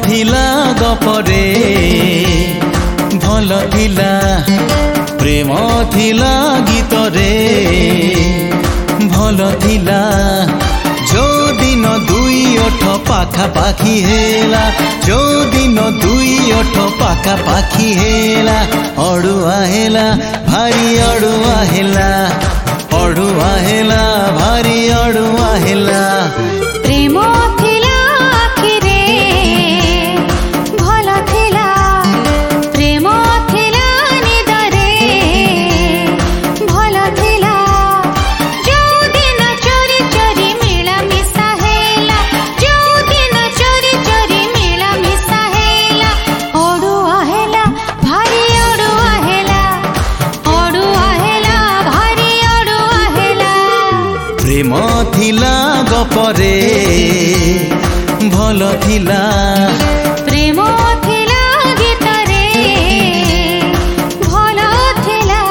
थिला गपरे भल थिला प्रेम थिला गीतरे भल थिला जो दिन दुई ओठ पाखा पाखी हेला जो दिन दुई ओठ पाखा पाखी हेला अड़ुआ हेला भारी अड़ुआ हेला अड़ुआ हेला भारी अड़ुआ हेला प्रेम थिला आखिरे भल थिला प्रेम थिला निदरे भल थिला जो दिन चोरी चोरी मिला मिसा हेला जो दिन चोरी चोरी मिला मिसा हेला अड़ुआ हेला भारी अड़ुआ हेला भारी अड़ुआ हेला प्रेम थिला गपरे भल थिला प्रेम थिला गीतरे भल थिला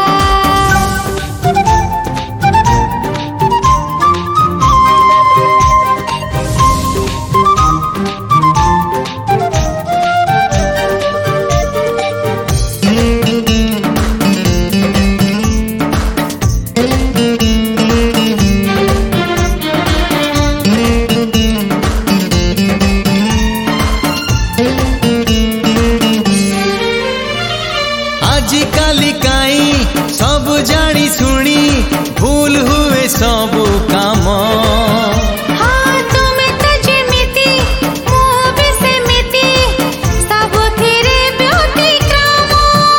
आजिकाली काई सब जानी सुनी भूल हुए सब काम हाँ तुम्हें तो जेमिति मो भी सेमिति सबुथिरे व्यतिक्रम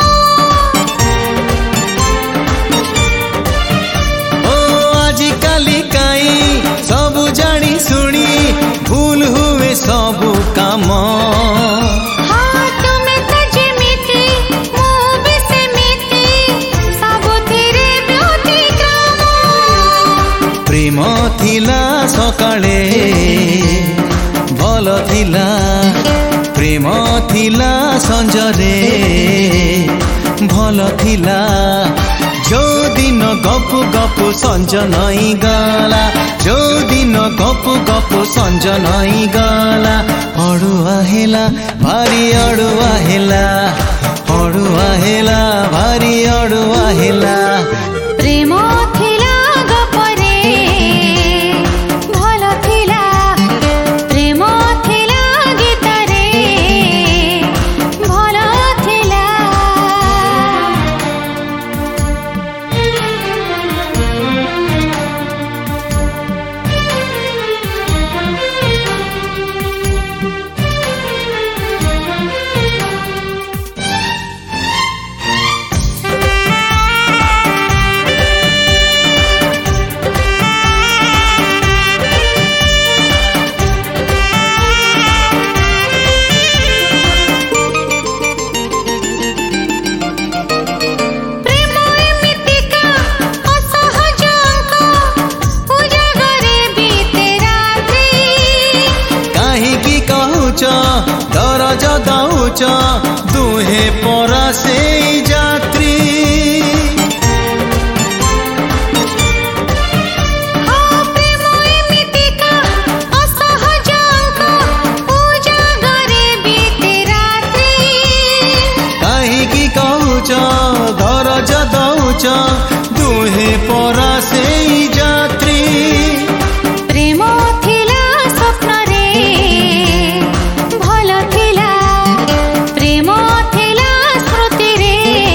ओ आजिकाली काई सब जानी सुनी भूल हुए सब काम हाँ तुम्हें तो जेमिति मो भी सेमिति सबुथिरे व्यतिक्रम प्रेम थिला सकाळे भल थिला प्रेम थिला संजरे भल थिला जो दिन गप गप संज नई गला जो दिन गप गप संज नई गला अड़ुआ हेला भारी अड़ुआ हेला अड़ुआ हेला भारी अड़ुआ हेला प्रेम थिला गपरे भल थिला प्रेम थिला गीतरे भल थिला प्रेम एमितिका असहज अंक उजागरे बीते रात्रि काहीकि कहूच दरज दउच दुहे परा से जात्री हाँ प्रेम एमितिका असहज अंक उजागरे बीते रात्रि काहीकि कहूच दरज दउच दुहे परा से जात्री प्रेम थिला स्वप्नरे भल थिला प्रेम थिला स्मृतिरे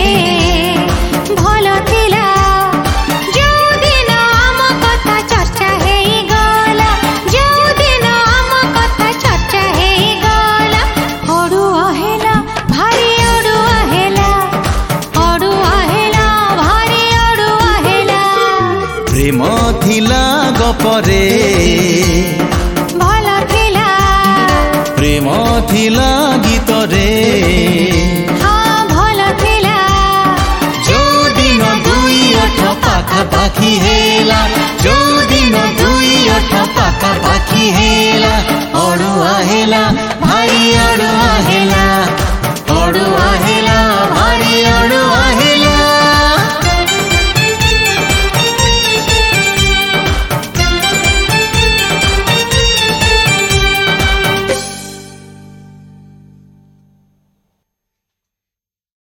भल थिला जो दिन आम कथा चर्चा हेई गला जो दिन आम कथा चर्चा हेई गला अड़ुआ हेला भारी अड़ुआ हेला भारी अड़ुआ हेला प्रेम थिला गपरे भल थिला प्रेम थिला गीतरे